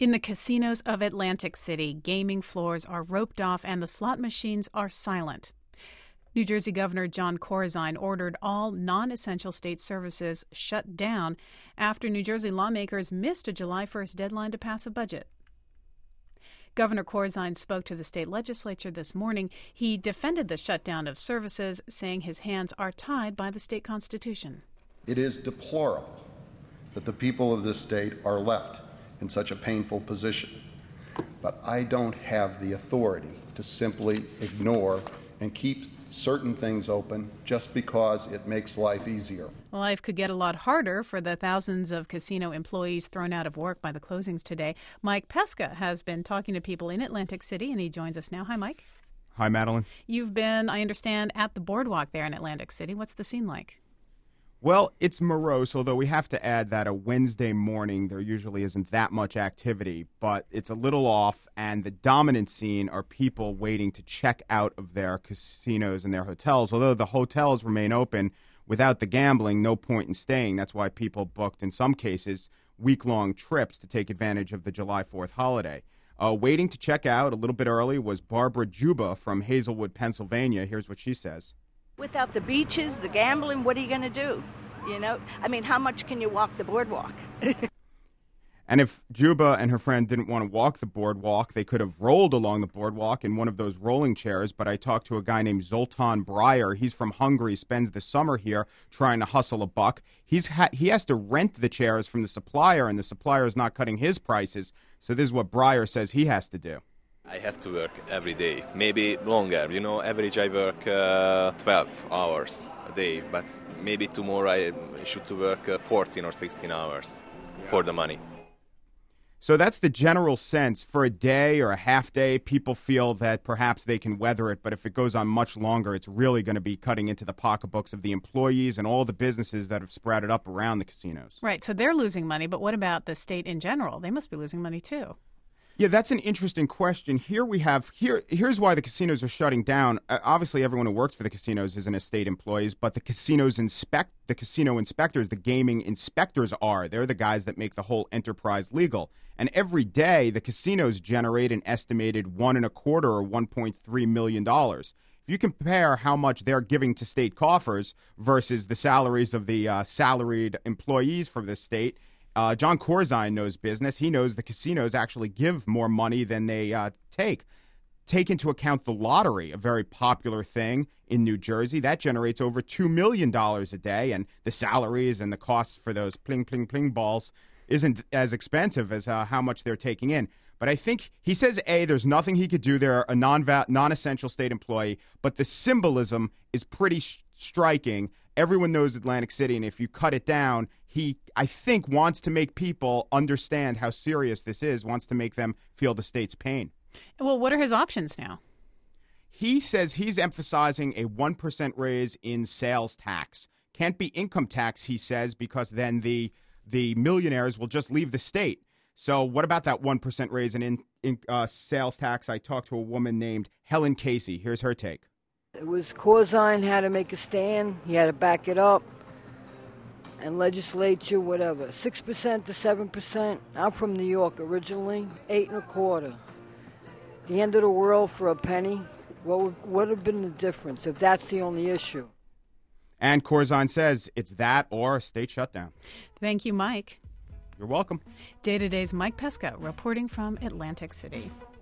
In the casinos of Atlantic City, gaming floors are roped off and the slot machines are silent. New Jersey Governor Jon Corzine ordered all non-essential state services shut down after New Jersey lawmakers missed a July 1st deadline to pass a budget. Governor Corzine spoke to the state legislature this morning. He defended the shutdown of services, saying his hands are tied by the state constitution. It is deplorable that the people of this state are left in such a painful position. But I don't have the authority to simply ignore and keep certain things open just because it makes life easier. Life could get a lot harder for the thousands of casino employees thrown out of work by the closings today. Mike Pesca has been talking to people in Atlantic City, and he joins us now. Hi, Mike. Hi, Madeline. You've been, I understand, at the boardwalk there in Atlantic City. What's the scene like? Well, it's morose, although we have to add that a Wednesday morning there usually isn't that much activity, but it's a little off, and the dominant scene are people waiting to check out of their casinos and their hotels. Although the hotels remain open, without the gambling, no point in staying. That's why people booked, in some cases, week-long trips to take advantage of the July 4th holiday. Waiting to check out a little bit early was Barbara Juba from Hazelwood, Pennsylvania. Here's what she says. Without the beaches, the gambling, what are you going to do? You know, I mean, how much can you walk the boardwalk? And if Juba and her friend didn't want to walk the boardwalk, they could have rolled along the boardwalk in one of those rolling chairs. But I talked to a guy named Zoltan Breyer. He's from Hungary, spends the summer here trying to hustle a buck. He has to rent the chairs from the supplier, and the supplier is not cutting his prices. So this is what Breyer says he has to do. I have to work every day, maybe longer. You know, average I work 12 hours a day, but maybe tomorrow I should to work 14 or 16 hours for the money. So that's the general sense. For a day or a half day, people feel that perhaps they can weather it, but if it goes on much longer, it's really going to be cutting into the pocketbooks of the employees and all the businesses that have sprouted up around the casinos. Right, so they're losing money, but what about the state in general? They must be losing money too. Yeah, that's an interesting question. Here's why the casinos are shutting down. Obviously, everyone who works for the casinos isn't state employees, but the casino inspectors, the gaming inspectors are. They're the guys that make the whole enterprise legal. And every day, the casinos generate an estimated $1.25 or $1.3 million. If you compare how much they're giving to state coffers versus the salaries of the salaried employees from the state, Jon Corzine knows business. He knows the casinos actually give more money than they take. Take into account the lottery, a very popular thing in New Jersey. That generates over $2 million a day, and the salaries and the costs for those pling, pling, pling balls isn't as expensive as how much they're taking in. But I think he says, there's nothing he could do. They're a non-essential state employee, but the symbolism is pretty striking. Everyone knows Atlantic City, and if you cut it down, he, I think, wants to make people understand how serious this is, wants to make them feel the state's pain. Well, what are his options now? He says he's emphasizing a 1% raise in sales tax. Can't be income tax, he says, because then the millionaires will just leave the state. So what about that 1% raise in sales tax? I talked to a woman named Helen Casey. Here's her take. It was Corzine had to make a stand. He had to back it up. And legislature, whatever, 6% to 7%. I'm from New York originally, 8.25%. The end of the world for a penny. What would have been the difference if that's the only issue? And Corzine says it's that or a state shutdown. Thank you, Mike. You're welcome. Day to Day's Mike Pesca reporting from Atlantic City.